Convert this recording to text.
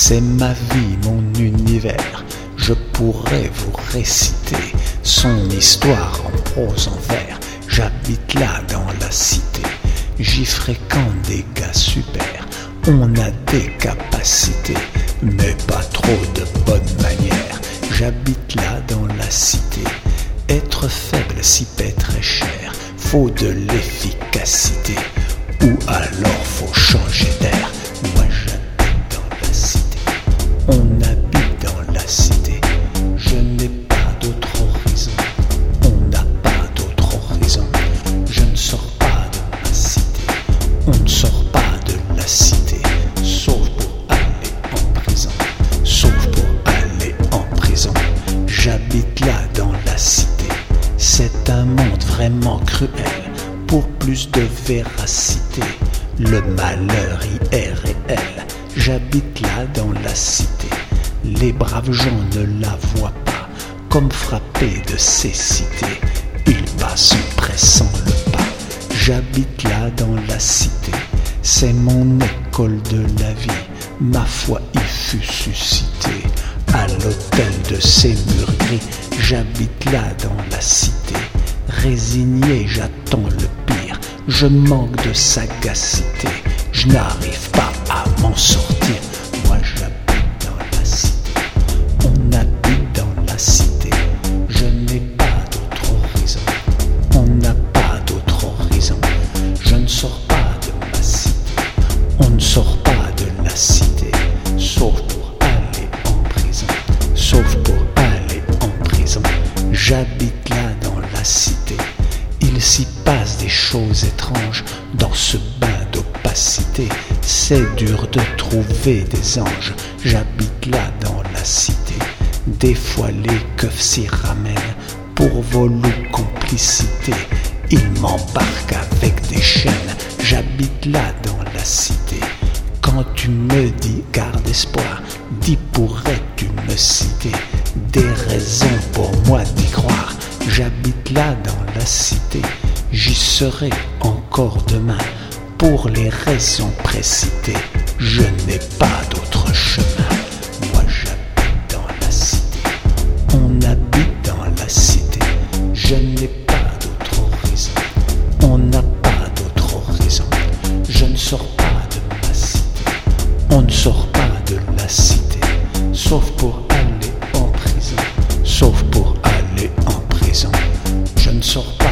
C'est ma vie, mon univers. Je pourrais vous réciter son histoire en prose, en vers. J'habite là dans la cité. J'y fréquente des gars super. On a des capacités, mais pas trop de bonnes manières. J'habite là dans la cité. Être faible s'y paie très cher. Faut de l'efficacité, ou alors faut changer d'air. Moi j'habite dans la cité. On habite dans la cité. Je n'ai pas d'autre horizon. On n'a pas d'autre horizon. Je ne sors pas de ma cité. On ne sort pas de la cité, sauf pour aller en prison. Sauf pour aller en prison. J'habite là dans la cité. C'est un monde vraiment cruel. Pour plus de véracité, le malheur y est réel. J'habite là dans la cité. Les braves gens ne la voient pas. Comme frappés de cécité, ils passent en pressant le pas. J'habite là dans la cité. C'est mon école de la vie. Ma foi y fut suscitée à l'hôtel de ces murs gris. J'habite là dans la cité. Résigné, j'attends le pire. Je manque de sagacité. Je n'arrive pas à m'en sortir. Moi j'habite dans la cité. On habite dans la cité. Je n'ai pas d'autre horizon. On n'a pas d'autre horizon. Je ne sors pas de ma cité. On ne sort pas de la cité, sauf pour aller en prison. Sauf pour aller en prison. J'habite là dans la cité. Il s'y passe des choses étranges dans ce bain d'opacité. C'est dur de trouver des anges. J'habite là dans la cité. Des fois les keufs s'y ramènent pour vol ou complicité. Ils m'embarquent avec des chaînes. J'habite là dans la cité. Quand tu me dis garde espoir, dis pourrais-tu me citer des raisons pour moi d'y croire? J'habite là dans la cité. J'y serai encore demain pour les raisons précitées. Je n'ai pas d'autre chemin. Moi j'habite dans la cité. On habite dans la cité. Je n'ai pas d'autre horizon. On n'a pas d'autre horizon. Je ne sors pas de ma cité. On ne sort pas de la cité, sauf pour aller en prison. Sauf pour aller en prison. Je ne sors pas